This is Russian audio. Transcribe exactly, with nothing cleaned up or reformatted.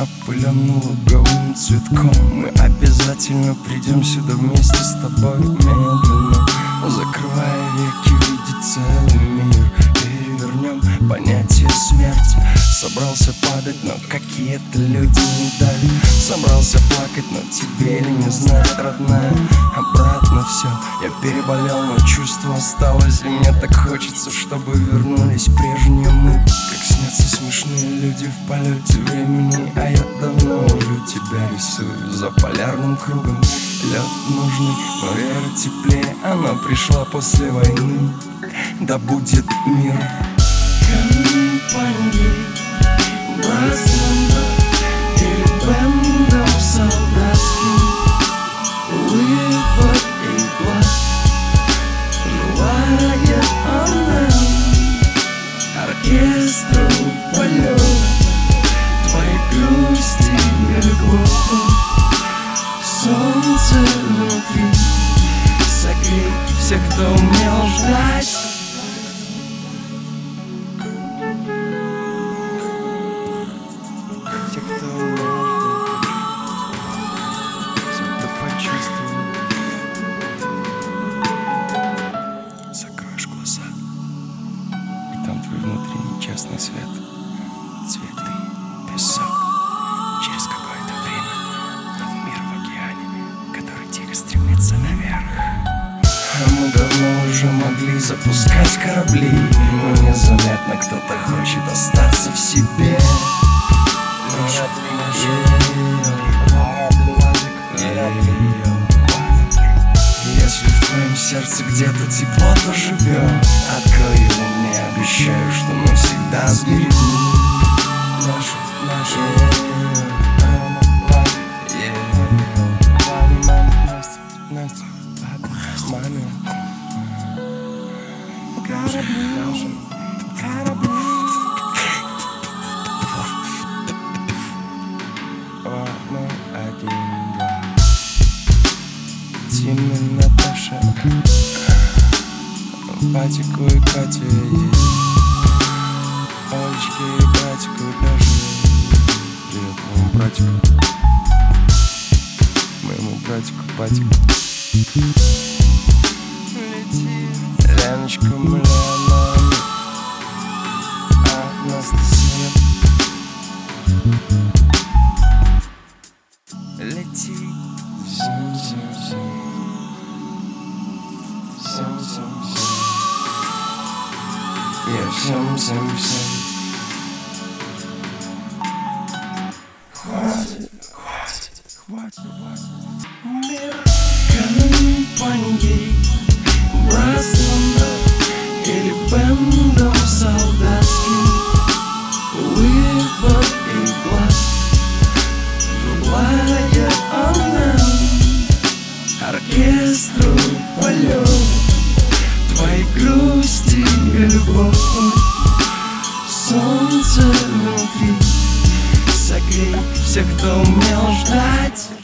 опыленным луговым цветком. Мы обязательно придем сюда вместе с тобой медленно, закрывая веки, видеть целый мир. Перевернем понятие смерти. Собрался падать, но какие-то люди не дали. Собрался плакать, но тебе ли не знать, родная? Обратно все, я переболел, но чувство осталось. И мне так хочется, чтобы вернулись прежние мы. Как снятся смешные люди в полете времени. А я давно уже тебя рисую за полярным кругом. Лед нужный, но вера теплее. Она пришла после войны. Да будет мир. Компании, братством или бэндом солдатским, улыбок и глаз, желает она оркестру полет твоей грусти и любовь. Солнце внутри согреет всех, кто умел ждать. Те, кто умел ждать, те, кто почувствовал. Закроешь глаза, и там твой внутренний частный свет. Цветы, песок. Через какое-то время над мир в океане, который тихо стремится наверх. А мы давно уже могли запускать корабли, но незаметно кто-то хочет остаться в себе. Если в твоем сердце где-то тепло, то живет. Открой его мне, обещаю, что мы всегда сберегем нашу, нашу Настя, маме. Корабли, корабли. Ладно, один, два. Тимми, Наташа, Батику и Катя есть. Олечке и братику даже. Привет моему братику. Моему братику Батику. Леночка, Млена, Анастасия. Лети. Зим-зим-зим. Зим-зим-зим. Я всем-всем-всем. Хватит, хватит, хватит, хватит. Мир Компании, братством или бэндом солдатским, улыбок и глаз, желает она оркестру полет твоей грусти и любовь. Солнце внутри согреет всех, кто умел ждать.